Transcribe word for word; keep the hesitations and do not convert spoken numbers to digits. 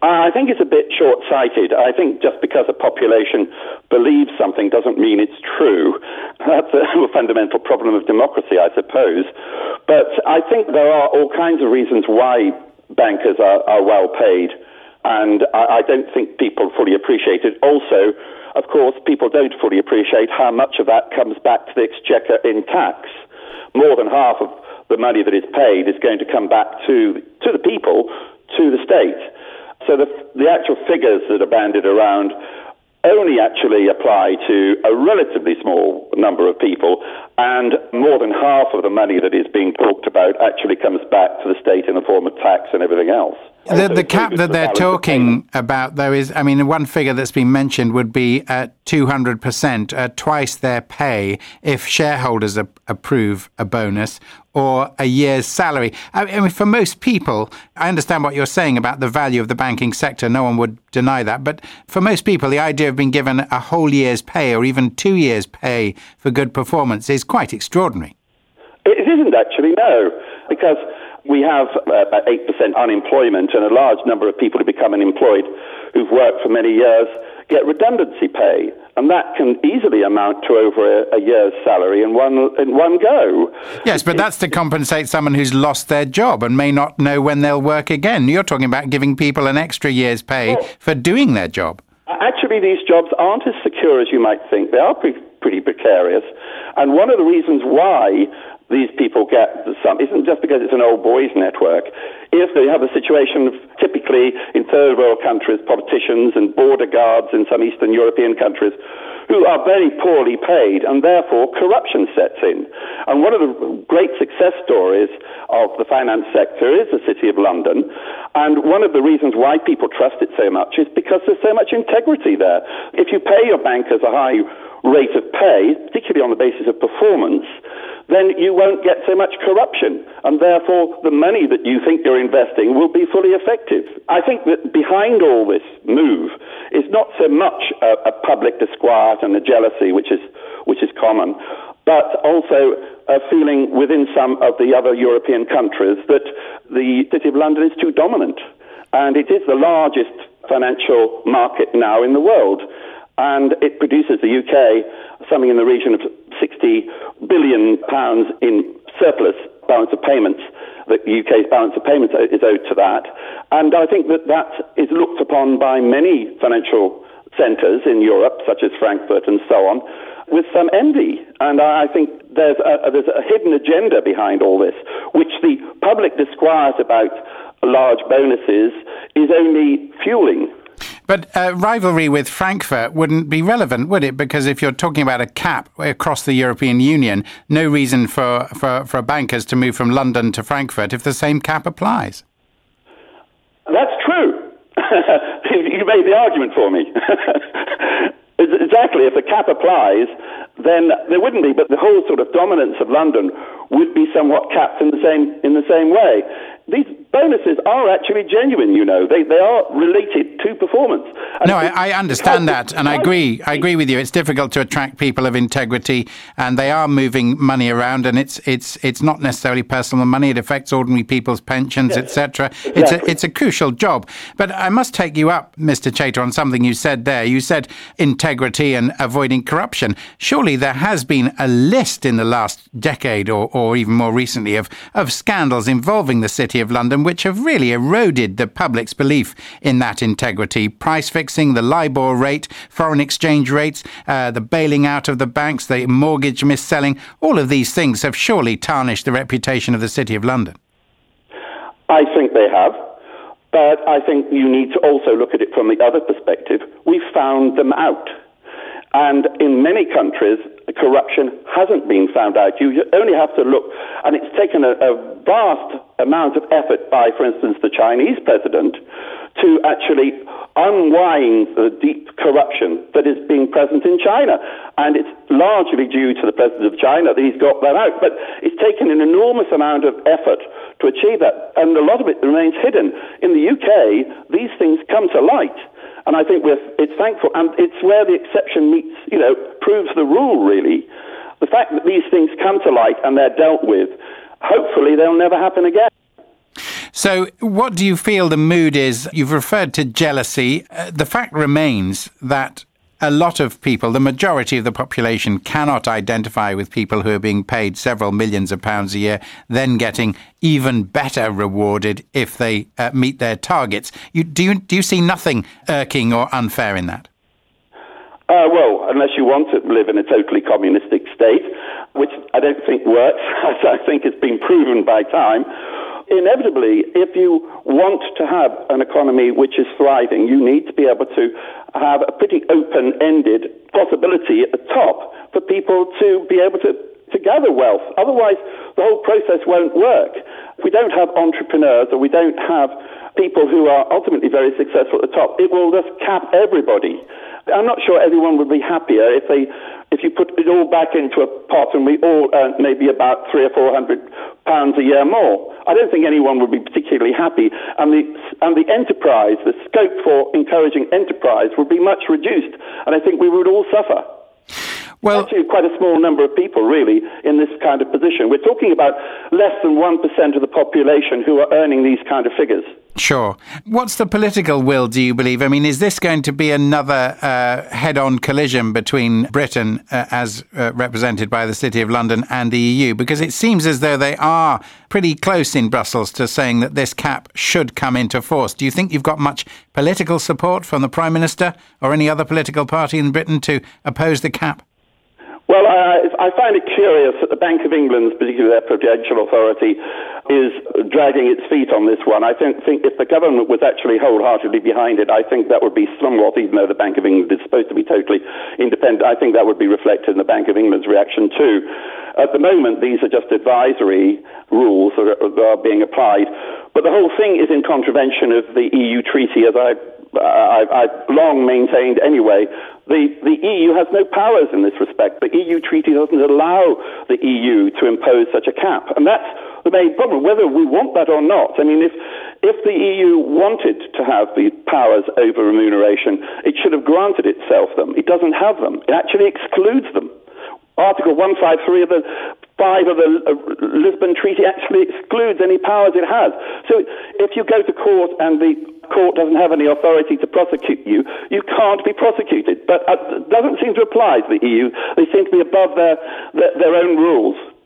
I think it's a bit short-sighted. I think just because a population believes something doesn't mean it's true. That's a fundamental problem of democracy, I suppose. But I think there are all kinds of reasons why bankers are, are well paid, and I, I don't think people fully appreciate it. Also, of course, people don't fully appreciate how much of that comes back to the exchequer in tax. More than half of the money that is paid is going to come back to to the people, to the state. So the, the actual figures that are bandied around only actually apply to a relatively small number of people, and more than half of the money that is being talked about actually comes back to the state in the form of tax and everything else. The, the cap that they're talking about, though, is, I mean, one figure that's been mentioned would be at two hundred percent, uh, twice their pay if shareholders a- approve a bonus or a year's salary. I mean, for most people, I understand what you're saying about the value of the banking sector. No one would deny that. But for most people, the idea of being given a whole year's pay or even two years' pay for good performance is quite extraordinary. It isn't actually, no, because we have uh, about eight percent unemployment, and a large number of people who become unemployed who've worked for many years get redundancy pay, and that can easily amount to over a, a year's salary in one in one go. Yes, but that's to compensate someone who's lost their job and may not know when they'll work again. You're talking about giving people an extra year's pay well, for doing their job. Actually, these jobs aren't as secure as you might think. They are pretty, pretty precarious, and one of the reasons why these people get some isn't just because it's an old boys network. If they have a situation of typically in third world countries, politicians and border guards in some Eastern European countries who are very poorly paid, and therefore corruption sets in. And one of the great success stories of the finance sector is the City of London, and one of the reasons why people trust it so much is because there's so much integrity there. If you pay your bankers a high rate of pay, particularly on the basis of performance, then you won't get so much corruption, and therefore the money that you think you're investing will be fully effective. I think that behind all this move is not so much a, a public disquiet and a jealousy, which is which is common, but also a feeling within some of the other European countries that the City of London is too dominant, and it is the largest financial market now in the world. And it produces the U K something in the region of sixty billion pounds in surplus balance of payments. The U K's balance of payments is owed to that. And I think that that is looked upon by many financial centres in Europe, such as Frankfurt and so on, with some envy. And I think there's a, there's a hidden agenda behind all this, which the public disquiet about large bonuses is only fueling. But uh, rivalry with Frankfurt wouldn't be relevant, would it? Because if you're talking about a cap across the European Union, no reason for, for, for bankers to move from London to Frankfurt if the same cap applies. That's true. You made the argument for me. Exactly. If the cap applies, then there wouldn't be. But the whole sort of dominance of London would be somewhat capped in the same in the same way. These bonuses are actually genuine, you know. They they are related to performance. And no, I, I understand that, and I agree. I agree with you. It's difficult to attract people of integrity, and they are moving money around, and it's it's it's not necessarily personal money. It affects ordinary people's pensions, yes, et cetera. Exactly. It's a it's a crucial job. But I must take you up, Mister Chater, on something you said there. You said integrity and avoiding corruption. Surely there has been a list in the last decade, or, or even more recently, of of scandals involving the City of London, which have really eroded the public's belief in that integrity. Price fixing, the LIBOR rate, foreign exchange rates, uh, the bailing out of the banks, the mortgage mis-selling, all of these things have surely tarnished the reputation of the City of London. I think they have, but I think you need to also look at it from the other perspective. We found them out. And in many countries, corruption hasn't been found out. You only have to look, and it's taken a, a vast amount of effort by, for instance, the Chinese president to actually unwind the deep corruption that is being present in China. And it's largely due to the president of China that he's got that out. But it's taken an enormous amount of effort to achieve that, and a lot of it remains hidden. In the U K, these things come to light. And I think we're, it's thankful, and it's where the exception meets, you know, proves the rule, really. The fact that these things come to light and they're dealt with, hopefully they'll never happen again. So what do you feel the mood is? You've referred to jealousy. Uh, the fact remains that a lot of people, the majority of the population, cannot identify with people who are being paid several millions of pounds a year, then getting even better rewarded if they uh, meet their targets. You, do you do you see nothing irking or unfair in that? Uh, well, unless you want to live in a totally communistic state, which I don't think works, as I think it's been proven by time. Inevitably, if you want to have an economy which is thriving, you need to be able to have a pretty open-ended possibility at the top for people to be able to, to gather wealth. Otherwise, the whole process won't work. If we don't have entrepreneurs or we don't have people who are ultimately very successful at the top, it will just cap everybody. I'm not sure everyone would be happier if they, if you put it all back into a pot and we all earn maybe about three or four hundred pounds a year more. I don't think anyone would be particularly happy, and the and the enterprise, the scope for encouraging enterprise, would be much reduced, and I think we would all suffer. Well, actually, quite a small number of people, really, in this kind of position. We're talking about less than one percent of the population who are earning these kind of figures. Sure. What's the political will, do you believe? I mean, is this going to be another uh, head-on collision between Britain, uh, as uh, represented by the City of London, and the E U? Because it seems as though they are pretty close in Brussels to saying that this cap should come into force. Do you think you've got much political support from the Prime Minister or any other political party in Britain to oppose the cap? Well, I, I find it curious that the Bank of England, particularly their prudential authority, is dragging its feet on this one. I think, think if the government was actually wholeheartedly behind it, I think that would be somewhat, even though the Bank of England is supposed to be totally independent, I think that would be reflected in the Bank of England's reaction too. At the moment, these are just advisory rules that are, that are being applied, but the whole thing is in contravention of the E U treaty, as I I've, I've long maintained anyway. The, the E U has no powers in this respect. The E U treaty doesn't allow the E U to impose such a cap. And that's the main problem, whether we want that or not. I mean, if, if the E U wanted to have the powers over remuneration, it should have granted itself them. It doesn't have them. It actually excludes them. Article one fifty-three of the five of the uh, Lisbon Treaty actually excludes any powers it has. So if you go to court and the court doesn't have any authority to prosecute you, you can't be prosecuted. But it doesn't seem to apply to the E U. They seem to be above their, their, their own rules.